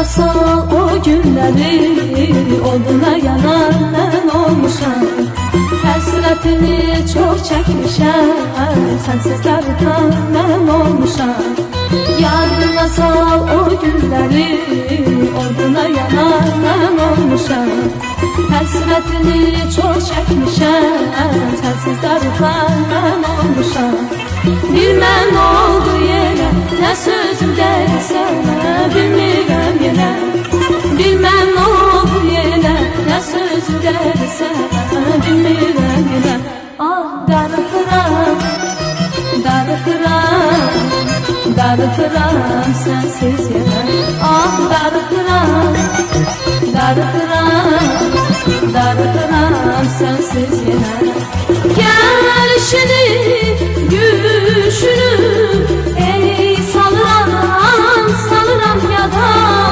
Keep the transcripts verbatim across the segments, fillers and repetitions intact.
masal o günleri, oduna yanan ben olmuşam. Həsrətini çox çəkmişəm, sənsiz dərdən mən olmuşam. Yadıma sal o günləri, oduna yanan mən olmuşam. Həsrətini çox çəkmişəm, sənsiz dərdən mən olmuşam. Bilmən oldu yenə, nə sözüm dəydi sənə, bilmirəm yenə. Bilmən oldu yenə, nə sözüm dəydi sənə, bilmirəm yenə. Ah, darıxıram, darıxıram, darıxıram sənsiz yenə. Ah, darıxıram, darıxıram, darıxıram sənsiz yenə. Gəlişini, gülüşünü, ey salıram, salıram yada.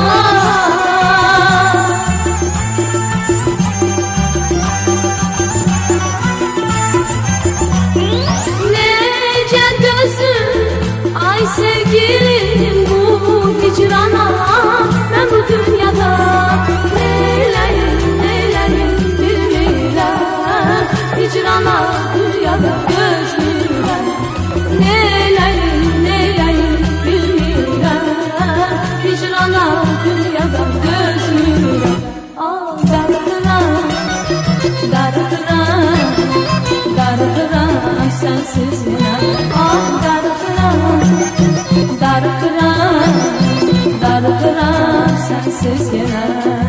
Necə dözüm, ay sevgilim, bu hicrana, mən bu dünyada. Neyləyim, neyləyim, bilmirəm, hicrana dünyada gözlürəm. Neyləyim, neyləyim, bilmirəm, hicrana dünyada gözlürəm. Ah, darıxıram, darıxıram, darıxıram sənsiz yenə. Ah, darıxıram, darıxıram, darıxıram sənsiz yenə.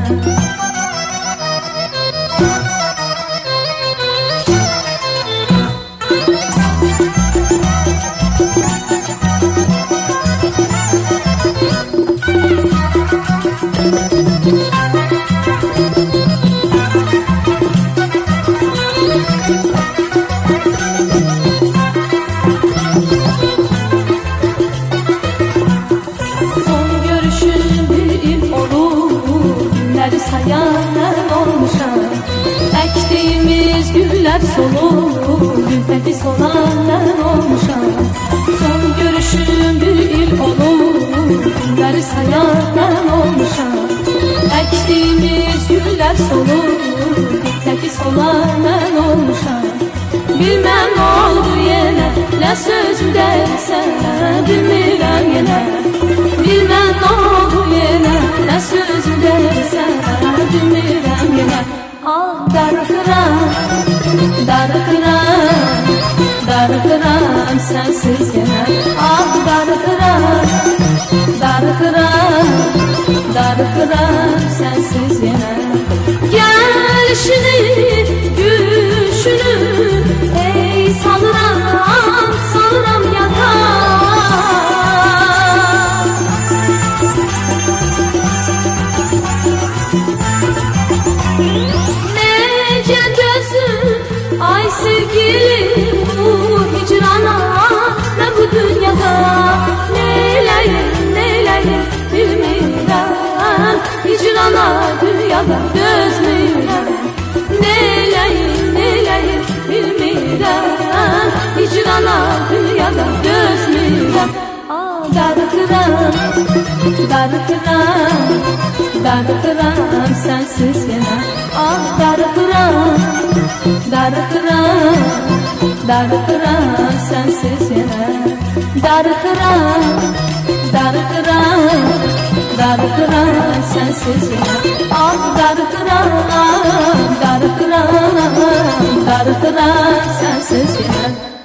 Sayan olmuşam, əkdiyimiz güllər solur, ülfəti solan mən olmuşam. Son görüşüm bir il olur, günləri sayan mən olmuşam. Əkdiyimiz güllər solur, ülfəti solan mən olmuşam. Bilməm oldu yenə, nə sözüm dəydi sənə, bilmirəm yenə. Bilməm oldu yenə, nə sözüm dəydi sənə, bilmirəm yenə. Ah, darıxıram, darıxıram, darıxıram sənsiz yenə. Ah, darıxıram, darıxıram, darıxıram sənsiz yenə. Gəlişini, gülüşünü, ey salıram, salıram yada. Necə dözüm, ay sevgilim, bu hicrana, mən bu dünyada. Neyləyim, neyləyim, bilmirəm, hicrana dünyada dözmürəm. Neyləyim, neyləyim, bilmirəm, hicrana dünyada dözmürəm. Ah, darıxıram, darıxıram, darıxıram sənsiz yenə. Ah, darıxıram, darıxıram, darıxıram sənsiz yenə. Darıxıram, darıxıram, darıxıram sənsiz yenə. Ah, darıxıram, darıxıram, darıxıram sənsiz yenə.